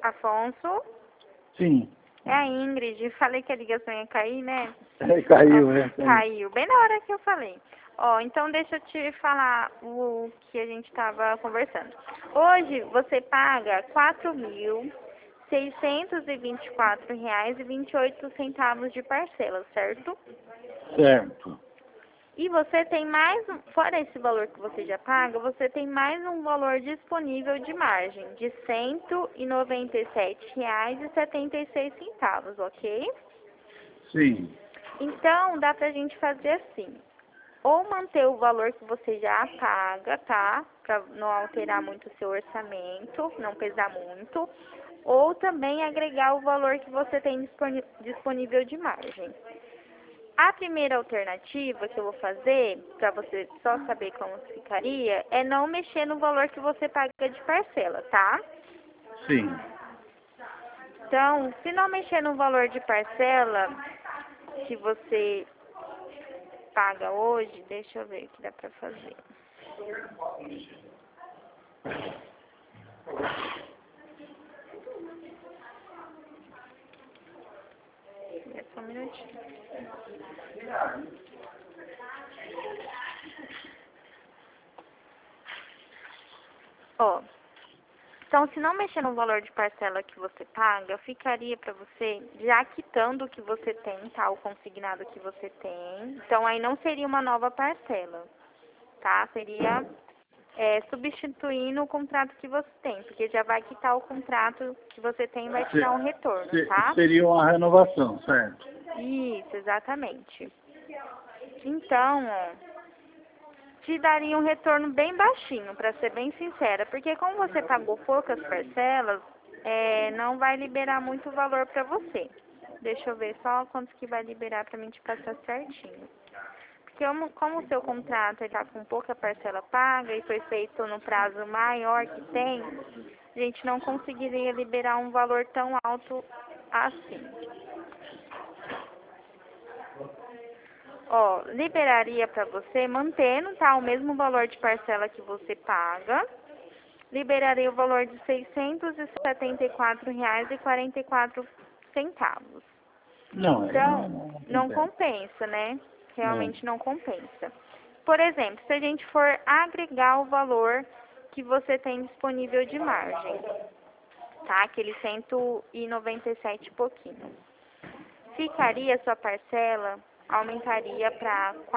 Afonso? Sim. É a Ingrid. Falei que a ligação ia cair, né? Caiu, né? Caiu. Bem na hora que eu falei. Ó, então deixa eu te falar o que a gente estava conversando. Hoje você paga R$ 4.624,28 de parcela, certo? Certo. E você tem mais, fora esse valor que você já paga, você tem mais um valor disponível de margem de R$ 197,76, ok? Sim. Então, dá pra gente fazer assim, ou manter o valor que você já paga, tá? Pra não alterar muito o seu orçamento, não pesar muito, ou também agregar o valor que você tem disponível de margem. A primeira alternativa que eu vou fazer, para você só saber como ficaria, é não mexer no valor que você paga de parcela, tá? Sim. Então, se não mexer no valor de parcela que você paga hoje, deixa eu ver o que dá pra fazer. É só um minutinho. Ó, então se não mexer no valor de parcela que você paga, ficaria pra você, já quitando o que você tem, tá? O consignado que você tem. Então aí não seria uma nova parcela, tá? Seria substituindo o contrato que você tem, porque já vai quitar o contrato que você tem e vai te dar um retorno, tá? Seria uma renovação, certo? Isso, exatamente. Então, ó, te daria um retorno bem baixinho, para ser bem sincera, porque como você pagou poucas parcelas, não vai liberar muito valor para você. Deixa eu ver só quanto que vai liberar para mim te passar certinho. Porque como o seu contrato está com pouca parcela paga e foi feito no prazo maior que tem, a gente não conseguiria liberar um valor tão alto assim. Ó, liberaria para você, mantendo, tá, o mesmo valor de parcela que você paga, liberaria o valor de R$ 674,44. Não, Então, não compensa, né? Realmente não compensa. Por exemplo, se a gente for agregar o valor que você tem disponível de margem, tá? Aquele 197 e pouquinho. Ficaria sua parcela, aumentaria para R$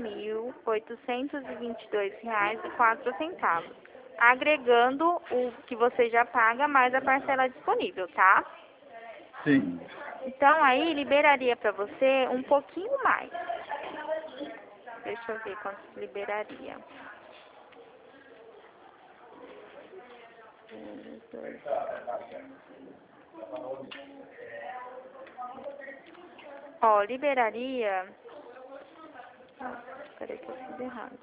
4.822,04, agregando o que você já paga mais a parcela disponível, tá? Sim. Então aí liberaria para você um pouquinho mais. Deixa eu ver quanto liberaria. 1, 2. Ó, liberaria. Peraí que eu fiz errado.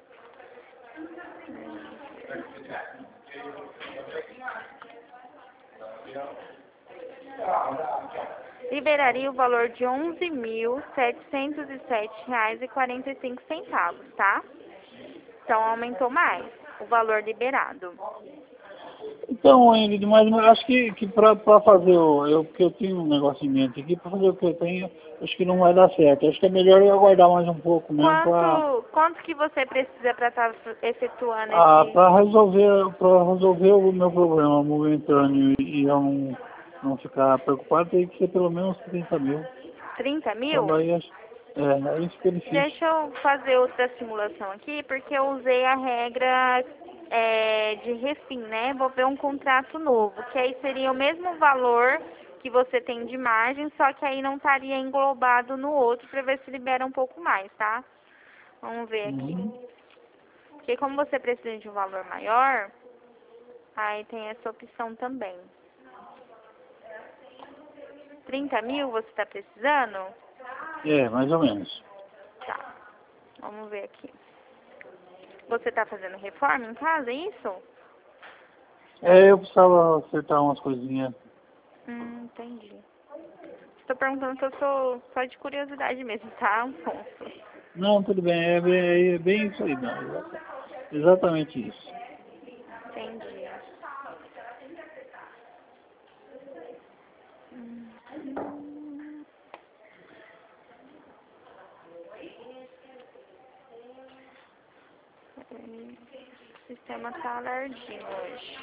Liberaria o valor de R$ 11.707,45, tá? Então aumentou mais o valor liberado. Então, Ingrid, mas eu acho que para fazer porque eu tenho um negócio em mente aqui, para fazer o que eu tenho, acho que não vai dar certo. Acho que é melhor eu aguardar mais um pouco mesmo Quanto que você precisa para estar efetuando para resolver o meu problema momentâneo e eu não ficar preocupado, tem que ser pelo menos 30 mil. 30 Então mil? daí aí fica difícil. Deixa eu fazer outra simulação aqui, porque eu usei a regra de refim, né? Vou ver um contrato novo, que aí seria o mesmo valor que você tem de margem, só que aí não estaria englobado no outro, para ver se libera um pouco mais, tá? Vamos ver aqui. Porque como você precisa de um valor maior, aí tem essa opção também. 30 mil você está precisando? Mais ou menos. Tá, vamos ver aqui. Você está fazendo reforma em casa, é isso? Eu precisava acertar umas coisinhas. Entendi. Estou perguntando que eu sou só de curiosidade mesmo, tá, Afonso? Não, tudo bem, é bem isso aí, não. Exatamente isso. Entendi. O sistema tá alerginho hoje.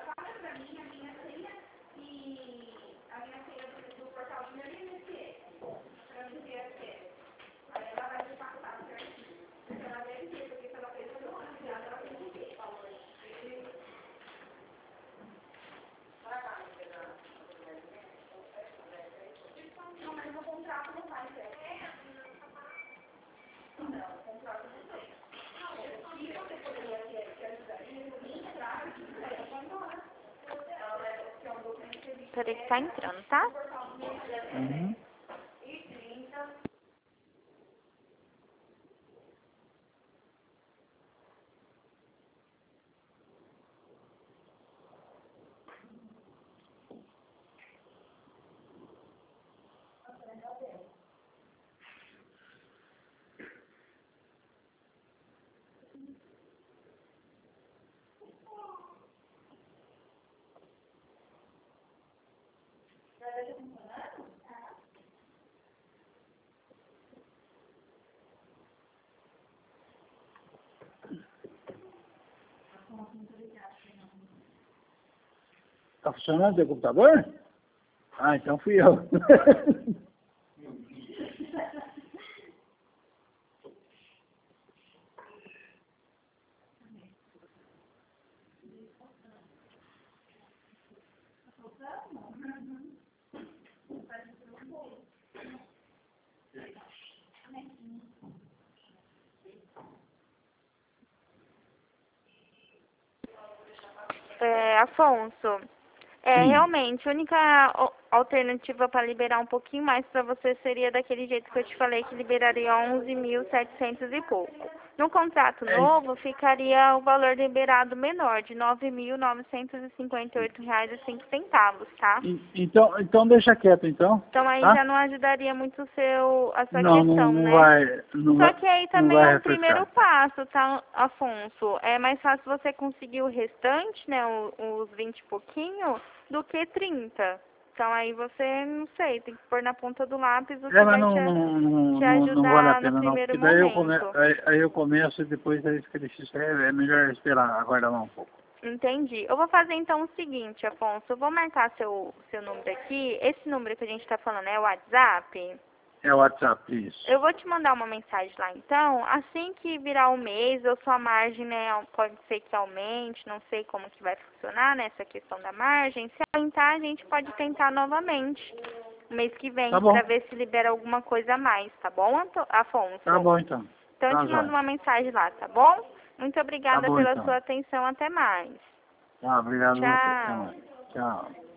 Peraí que tá entrando, tá? Uhum. Tá funcionando o teu computador? Ah, então fui eu. Afonso, Sim. realmente, a única alternativa para liberar um pouquinho mais para você seria daquele jeito que eu te falei, que liberaria 11.700 e pouco. No contrato É, novo, ficaria o valor liberado menor, de R$ 9.958,05, tá? então deixa quieto, então, Então aí tá? já não ajudaria muito a sua Não, questão, não né? vai, Só que aí não também é vai um primeiro refrescar. passo, tá, Afonso? É mais fácil você conseguir o restante, né, os 20 e pouquinho, do que 30. Então aí você, não sei, tem que pôr na ponta do lápis o que Mas vai te não vale a ajudar no pena não, primeiro porque daí momento. aí eu começo e depois aí fica difícil. É melhor esperar, aguardar lá um pouco. Entendi. Eu vou fazer então o seguinte, Afonso, eu vou marcar seu número aqui. Esse número que a gente tá falando é o WhatsApp? É o WhatsApp, isso. Eu vou te mandar uma mensagem lá, então, assim que virar o mês, ou sua margem, né, pode ser que aumente, não sei como que vai funcionar nessa questão da margem. Se aumentar, a gente pode tentar novamente, no mês que vem, Tá para bom, ver se libera alguma coisa a mais, tá bom, tá Afonso? bom então. Então, eu Tá te mando jóia. uma mensagem lá, tá bom? Muito Tá obrigada bom pela então. sua atenção, até mais. Tá, obrigado a você. Até Tchau. mais. Tchau.